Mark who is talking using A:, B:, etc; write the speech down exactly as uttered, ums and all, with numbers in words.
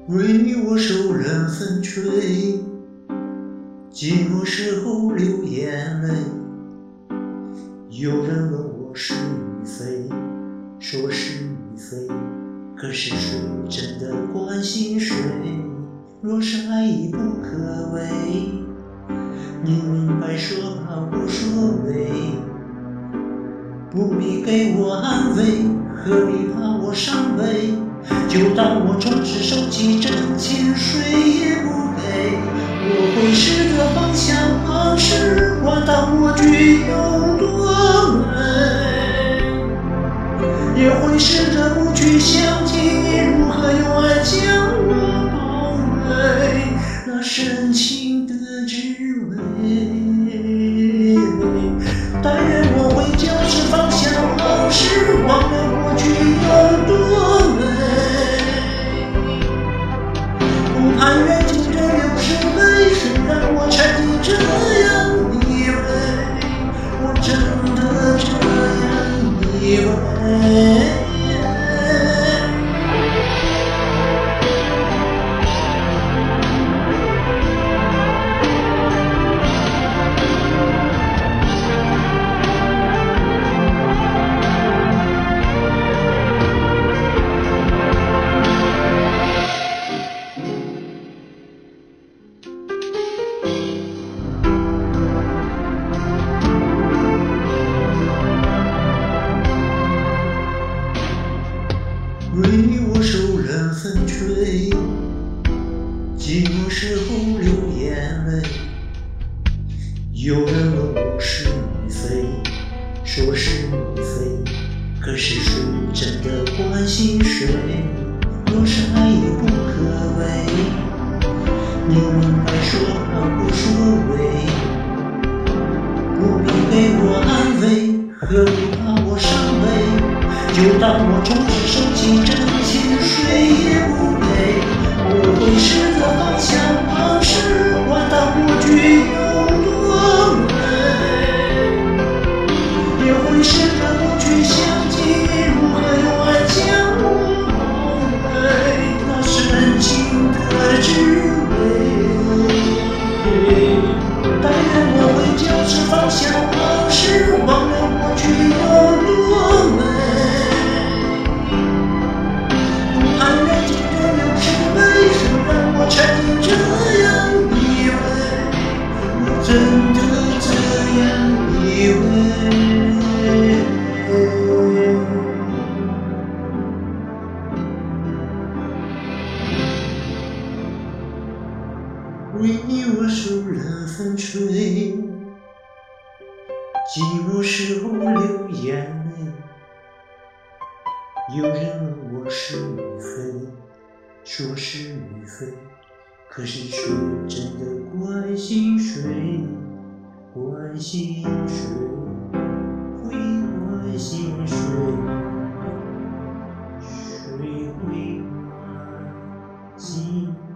A: 为你我受人风吹，寂寞时候流眼泪。有人问我是与非，说是与非，可是谁真的关心谁？若是爱已不可为，你明白说吧无所谓，不必给我安慰，何必怕我伤悲？就当我终是收起真情，谁也不给。我会试着放下往事，管它过去有多美，也会试着不去想起你如何用爱将我包围，那深情的滋味。但愿我会就是放下往事，忘了过去有多美，不盼缘尽这流逝泪，谁让我沉溺这样以为，我真的这样以为。为你我受人风吹，寂寞时候流眼泪。有人问我是与非，说是与非，可是谁真的关心谁？若是爱已不可为，你明白说吧无所谓，不必给我安慰，何必怕我伤悲？就当我终是收起真情，谁也不给。我会试着放下往事，管它过去有多美，也会试着不去想起你如何用爱将我包围，那深情的滋味。但愿我会就是放下往事，忘了过去有多美，沉溺这样以为，我真的这样以为。为你我受人风吹，寂寞时候流眼泪。有人问我是与非，说是与非，可是谁真的关心谁？关心谁？会关心谁？谁会关心